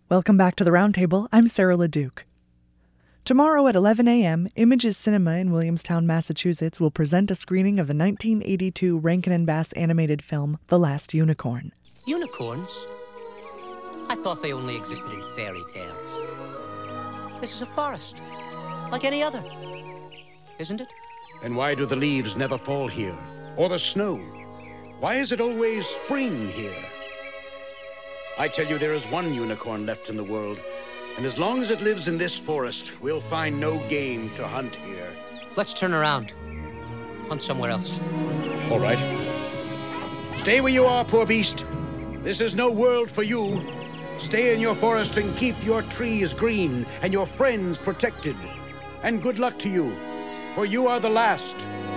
Welcome back to the Roundtable. I'm Sarah LeDuc. Tomorrow at 11 a.m., Images Cinema in Williamstown, Massachusetts will present a screening of the 1982 Rankin and Bass animated film, The Last Unicorn. Unicorns? I thought they only existed in fairy tales. This is a forest, like any other, isn't it? And why do the leaves never fall here? Or the snow? Why is it always spring here? I tell you, there is one unicorn left in the world, and as long as it lives in this forest, we'll find no game to hunt here. Let's turn around. Hunt somewhere else. All right. Stay where you are, poor beast. This is no world for you. Stay in your forest and keep your trees green and your friends protected. And good luck to you, for you are the last.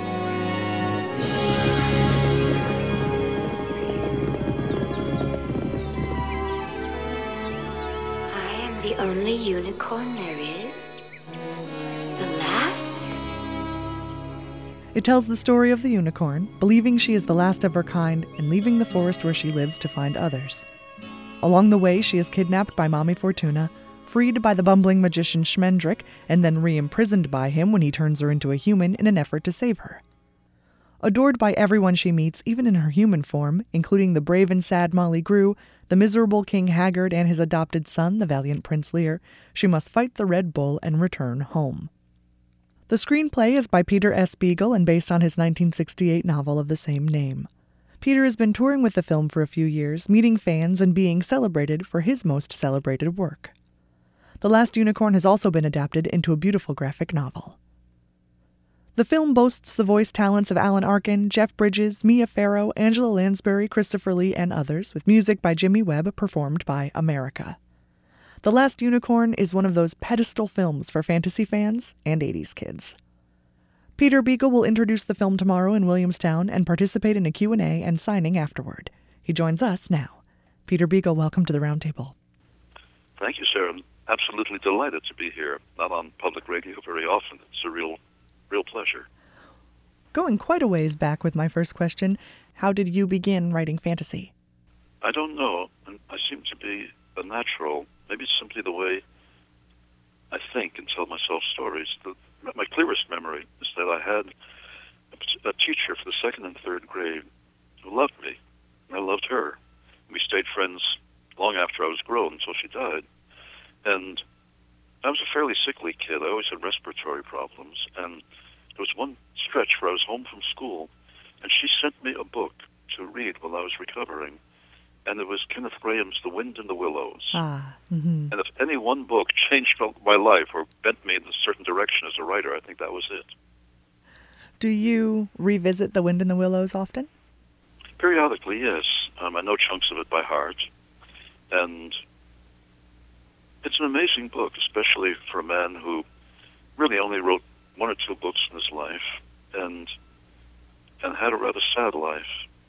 The only unicorn there is? The last? It tells the story of the unicorn, believing she is the last of her kind and leaving the forest where she lives to find others. Along the way, she is kidnapped by Mommy Fortuna, freed by the bumbling magician Schmendrick, and then re-imprisoned by him when he turns her into a human in an effort to save her. Adored by everyone she meets, even in her human form, including the brave and sad Molly Grew, the miserable King Haggard, and his adopted son, the valiant Prince Lear, she must fight the Red Bull and return home. The screenplay is by Peter S. Beagle and based on his 1968 novel of the same name. Peter has been touring with the film for a few years, meeting fans and being celebrated for his most celebrated work. The Last Unicorn has also been adapted into a beautiful graphic novel. The film boasts the voice talents of Alan Arkin, Jeff Bridges, Mia Farrow, Angela Lansbury, Christopher Lee, and others, with music by Jimmy Webb performed by America. The Last Unicorn is one of those pedestal films for fantasy fans and 80s kids. Peter Beagle will introduce the film tomorrow in Williamstown and participate in a Q&A and signing afterward. He joins us now. Peter Beagle, welcome to the Roundtable. Thank you, Sarah. I'm absolutely delighted to be here. Not on public radio very often. It's a real pleasure. Going quite a ways back with my first question, how did you begin writing fantasy? I don't know. I seem to be a natural. Maybe it's simply the way I think and tell myself stories. My clearest memory is that I had a teacher for the second and third grade who loved me, and I loved her. We stayed friends long after I was grown until she died. And I was a fairly sickly kid. I always had respiratory problems, and there was one stretch where I was home from school, and she sent me a book to read while I was recovering, and it was Kenneth Graham's The Wind in the Willows. And if any one book changed my life or bent me in a certain direction as a writer, I think that was it. Do you revisit The Wind in the Willows often? Periodically, yes. I know chunks of it by heart, and it's an amazing book, especially for a man who really only wrote one or two books in his life and had a rather sad life.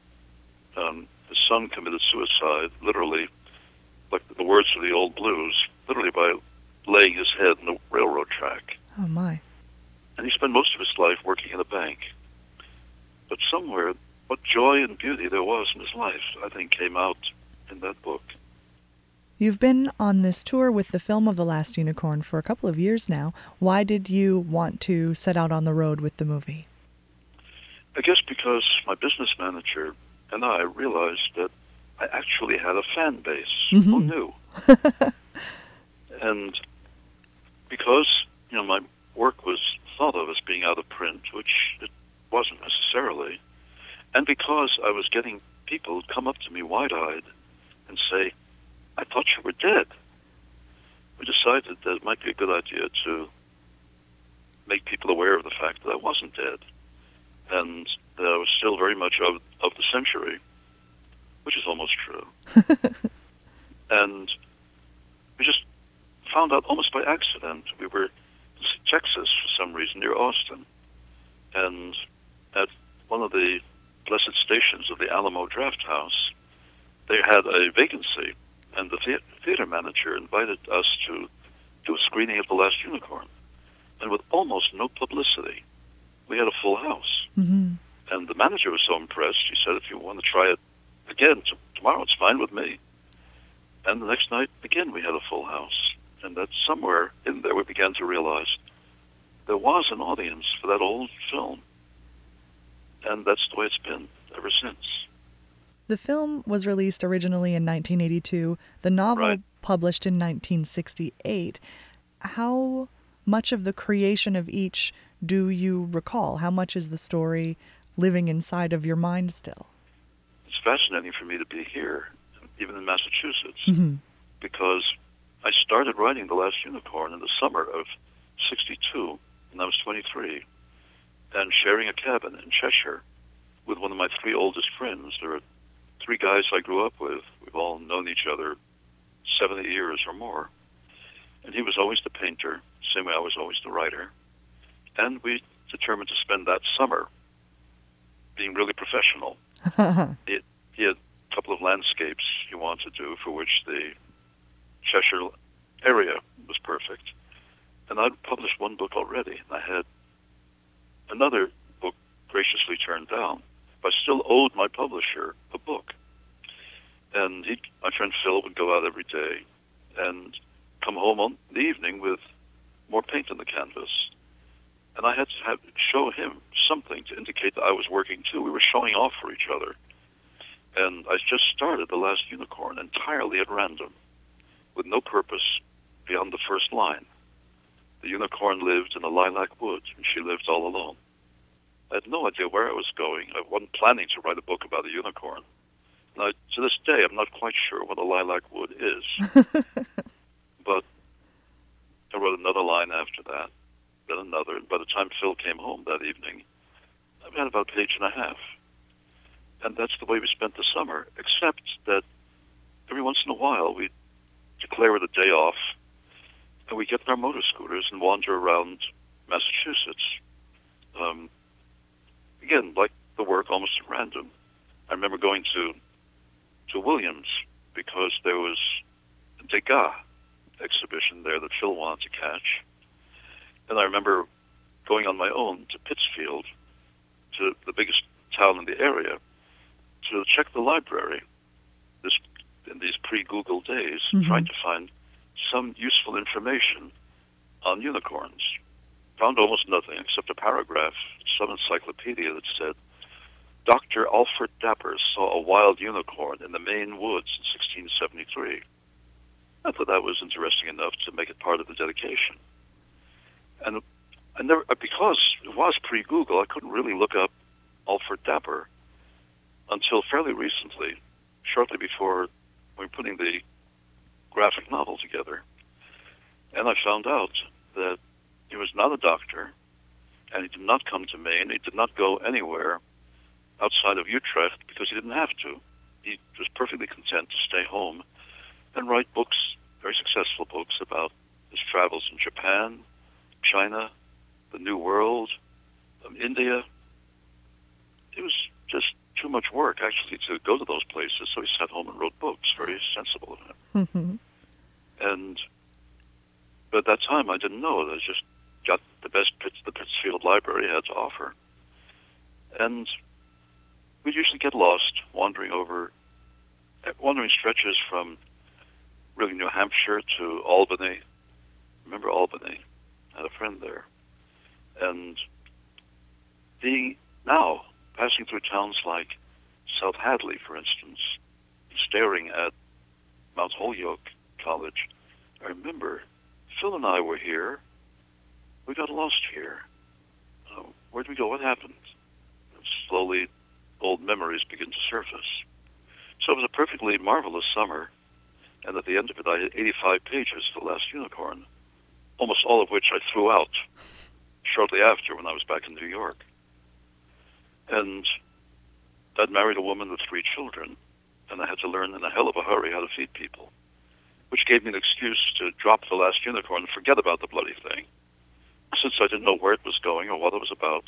His son committed suicide, literally, like the words of the old blues, literally by laying his head in the railroad track. Oh, my. And he spent most of his life working in a bank. But somewhere, what joy and beauty there was in his life, I think, came out in that book. You've been on this tour with the film of The Last Unicorn for a couple of years now. Why did you want to set out on the road with the movie? I guess because my business manager and I realized that I actually had a fan base. Who knew? And because, my work was thought of as being out of print, which it wasn't necessarily, and because I was getting people come up to me wide-eyed and say, I thought you were dead. We decided that it might be a good idea to make people aware of the fact that I wasn't dead and that I was still very much of the century, which is almost true. And we just found out almost by accident. We were in Texas for some reason, near Austin, and at one of the blessed stations of the Alamo Draft House, they had a vacancy. And the theater manager invited us to do a screening of The Last Unicorn. And with almost no publicity, we had a full house. And the manager was so impressed, he said, if you want to try it again tomorrow, it's fine with me. And the next night, again, we had a full house. And that somewhere in there we began to realize there was an audience for that old film. And that's the way it's been ever since. The film was released originally in 1982, the novel Right. published in 1968. How much of the creation of each do you recall? How much is the story living inside of your mind still? It's fascinating for me to be here, even in Massachusetts, Mm-hmm. because I started writing The Last Unicorn in the summer of 62, and I was 23, and sharing a cabin in Cheshire with one of my three oldest friends. There are three guys I grew up with. We've all known each other 70 years or more. And he was always the painter, same way I was always the writer. And we determined to spend that summer being really professional. He had a couple of landscapes he wanted to do, for which the Cheshire area was perfect. And I'd published one book already, and I had another book graciously turned down, but I still owed my publisher a book. And my friend Phil would go out every day and come home on the evening with more paint on the canvas. And I had to show him something to indicate that I was working too. We were showing off for each other. And I just started The Last Unicorn entirely at random, with no purpose beyond the first line. The unicorn lived in a lilac wood, and she lived all alone. I had no idea where I was going. I wasn't planning to write a book about a unicorn. And to this day, I'm not quite sure what a lilac wood is. But I wrote another line after that, then another. And by the time Phil came home that evening, I had about a page and a half. And that's the way we spent the summer, except that every once in a while we'd declare it a day off, and we'd get on our motor scooters and wander around Massachusetts. Again, like the work, almost at random. I remember going to Williams because there was a Degas exhibition there that Phil wanted to catch. And I remember going on my own to Pittsfield, to the biggest town in the area, to check the library in these pre-Google days, trying to find some useful information on unicorns. Found almost nothing except a paragraph, some encyclopedia that said, Dr. Alfred Dapper saw a wild unicorn in the Maine woods in 1673. I thought that was interesting enough to make it part of the dedication. And because it was pre-Google, I couldn't really look up Alfred Dapper until fairly recently, shortly before we were putting the graphic novel together. And I found out that he was not a doctor, and he did not come to Maine. He did not go anywhere outside of Utrecht because he didn't have to. He was perfectly content to stay home and write books, very successful books, about his travels in Japan, China, the New World, India. It was just too much work, actually, to go to those places, so he sat home and wrote books, very sensible of him. But at that time, I didn't know. I just got the best the Pittsfield Library had to offer. And we'd usually get lost wandering stretches from really New Hampshire to Albany. Remember Albany? I had a friend there. And now, passing through towns like South Hadley, for instance, staring at Mount Holyoke College, I remember Phil and I were here. We got lost here. Where'd we go? What happened? And slowly, old memories begin to surface. So it was a perfectly marvelous summer, and at the end of it, I had 85 pages for The Last Unicorn, almost all of which I threw out shortly after when I was back in New York. And I'd married a woman with 3 children, and I had to learn in a hell of a hurry how to feed people, which gave me an excuse to drop The Last Unicorn and forget about the bloody thing, since I didn't know where it was going or what it was about.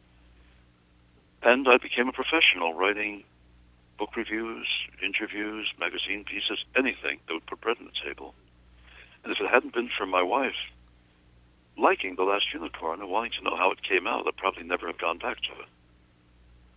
And I became a professional, writing book reviews, interviews, magazine pieces, anything that would put bread on the table. And if it hadn't been for my wife liking The Last Unicorn and wanting to know how it came out, I'd probably never have gone back to it.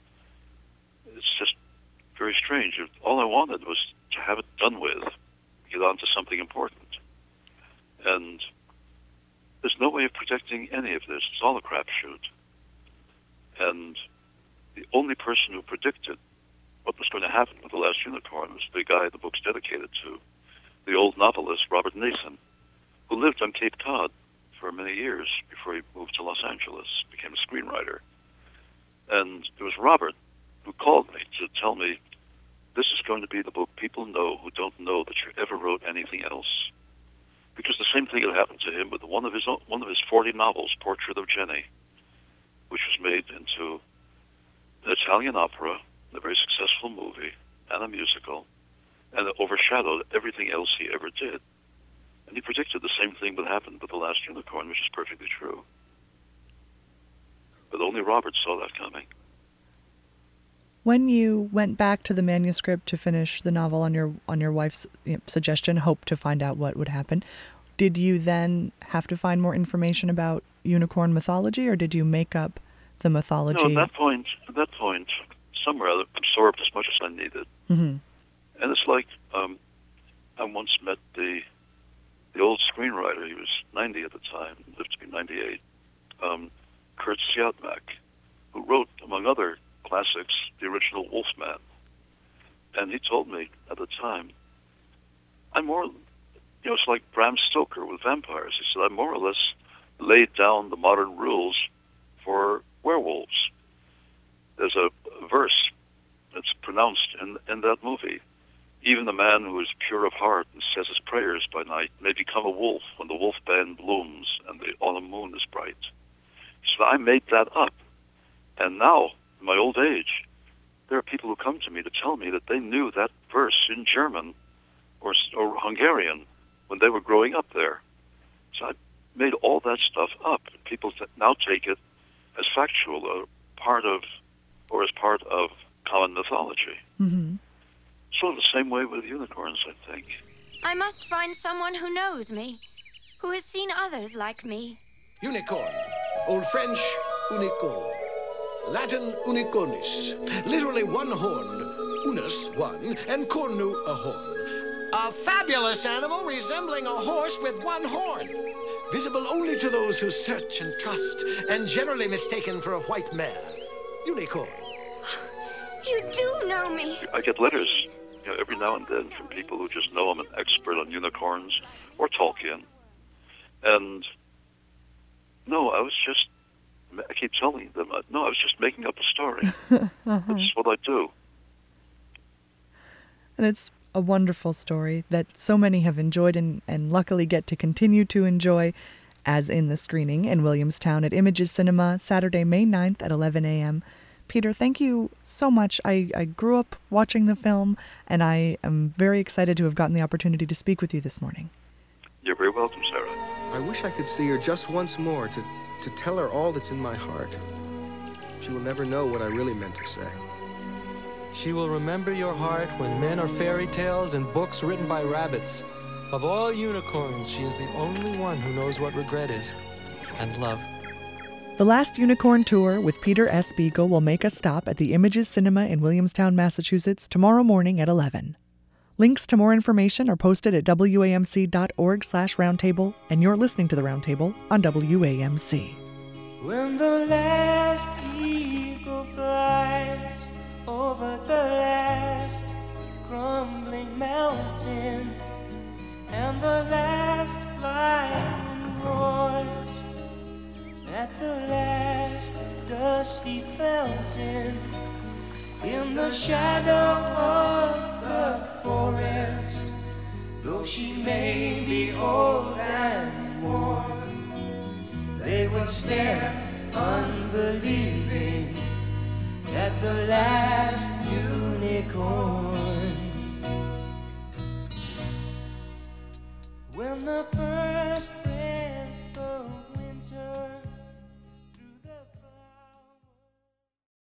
It's just very strange. All I wanted was to have it done with, get on to something important. And there's no way of predicting any of this. It's all a crapshoot. And the only person who predicted what was going to happen with The Last Unicorn was the guy the book's dedicated to, the old novelist Robert Nathan, who lived on Cape Cod for many years before he moved to Los Angeles, became a screenwriter. And it was Robert who called me to tell me, this is going to be the book people know who don't know that you ever wrote anything else. Because the same thing had happened to him with one of his 40 novels, Portrait of Jenny, which was made into an Italian opera, a very successful movie, and a musical, and it overshadowed everything else he ever did. And he predicted the same thing would happen with The Last Unicorn, which is perfectly true. But only Robert saw that coming. When you went back to the manuscript to finish the novel on your wife's suggestion, hope to find out what would happen, did you then have to find more information about unicorn mythology, or did you make up the mythology? No, at that point, somewhere I absorbed as much as I needed. Mm-hmm. And it's like I once met the old screenwriter. He was 90 at the time, lived to be 98. Kurt Siodmak, who wrote, among other classics, the original Wolfman. And he told me at the time, it's like Bram Stoker with vampires. He said, I more or less laid down the modern rules for werewolves. There's a verse that's pronounced in that movie. Even the man who is pure of heart and says his prayers by night may become a wolf when the wolf band blooms and the autumn moon is bright. So I made that up. And now, in my old age, there are people who come to me to tell me that they knew that verse in German or Hungarian when they were growing up there. So I made all that stuff up. People now take it as factual, as part of common mythology. Mm-hmm. Sort of the same way with unicorns, I think. I must find someone who knows me, who has seen others like me. Unicorn. Old French, unicorn. Latin, unicornis. Literally one-horned. Unus, one, and cornu, a horn. A fabulous animal resembling a horse with one horn. Visible only to those who search and trust, and generally mistaken for a white mare. Unicorn. You do know me. I get letters every now and then from people who just know I'm an expert on unicorns or Tolkien. And I keep telling them, I was just making up a story. That's what I do. And it's a wonderful story that so many have enjoyed and luckily get to continue to enjoy, as in the screening in Williamstown at Images Cinema, Saturday, May 9th at 11 a.m. Peter, thank you so much. I grew up watching the film, and I am very excited to have gotten the opportunity to speak with you this morning. You're very welcome, Sarah. I wish I could see her just once more to tell her all that's in my heart. She will never know what I really meant to say. She will remember your heart when men are fairy tales and books written by rabbits. Of all unicorns, she is the only one who knows what regret is, and love. The Last Unicorn Tour with Peter S. Beagle will make a stop at the Images Cinema in Williamstown, Massachusetts tomorrow morning at 11. Links to more information are posted at wamc.org/roundtable, and you're listening to The Roundtable on WAMC. When the last eagle flies over the last crumbling mountain, and the last lion roars at the last dusty fountain, in the shadow of the forest, though she may be old and worn, they will stare unbelieving at the last unicorn. When the first